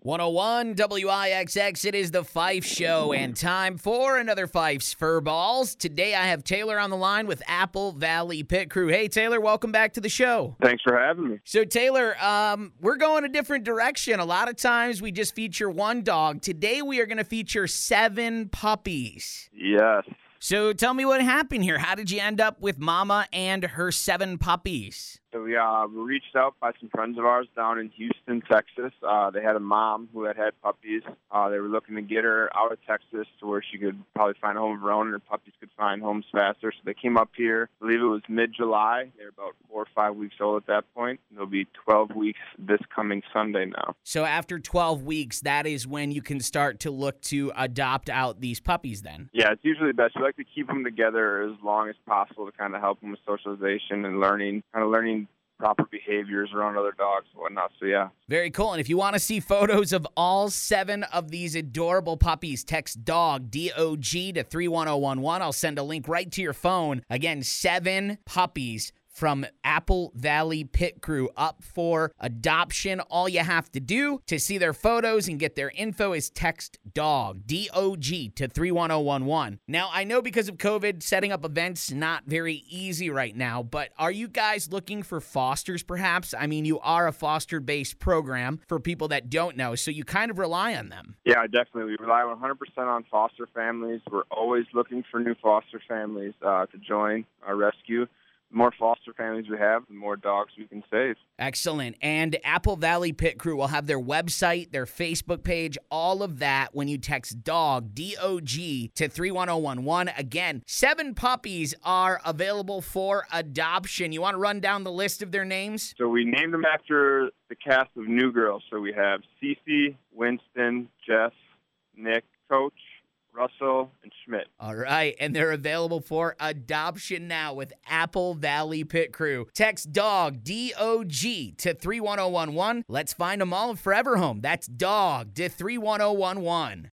101 WIXX, it is the Fife Show, and time for another Fife's Furballs. Today I have Taylor on the line with Apple Valley Pit Crew. Hey, Taylor, welcome back to the show. Thanks for having me. So, Taylor, we're going a different direction. A lot of times we just feature one dog. Today we are going to feature 7 puppies. Yes. So tell me what happened here. How did you end up with Mama and her 7 puppies? So we reached out by some friends of ours down in Houston, Texas. They had a mom who had puppies. They were looking to get her out of Texas to where she could probably find a home of her own and her puppies could find homes faster. So they came up here. I believe it was mid-July. They're about 4 or 5 weeks old at that point. They'll be 12 weeks this coming Sunday now. So after 12 weeks, that is when you can start to look to adopt out these puppies then? Yeah, it's usually best. We like to keep them together as long as possible to kind of help them with socialization and learning proper behaviors around other dogs and whatnot. So, yeah. Very cool. And if you want to see photos of all 7 of these adorable puppies, text DOG, D-O-G, to 31011. I'll send a link right to your phone. Again, 7 puppies from Apple Valley Pit Crew up for adoption. All you have to do to see their photos and get their info is text DOG, D-O-G, to 31011. Now, I know because of COVID, setting up events not very easy right now, but are you guys looking for fosters perhaps? I mean, you are a foster-based program for people that don't know, so you kind of rely on them. Yeah, definitely. We rely 100% on foster families. We're always looking for new foster families to join our rescue. The more foster families we have, the more dogs we can save. Excellent. And Apple Valley Pit Crew will have their website, their Facebook page, all of that when you text DOG, D-O-G, to 31011. Again, 7 puppies are available for adoption. You want to run down the list of their names? So we named them after the cast of New Girl. So we have Cece, Winston, Jess, Nick, Coach, Russell, and Schmidt. All right, and they're available for adoption now with Apple Valley Pit Crew. Text DOG, D-O-G, to 31011. Let's find them all a forever home. That's DOG to 31011.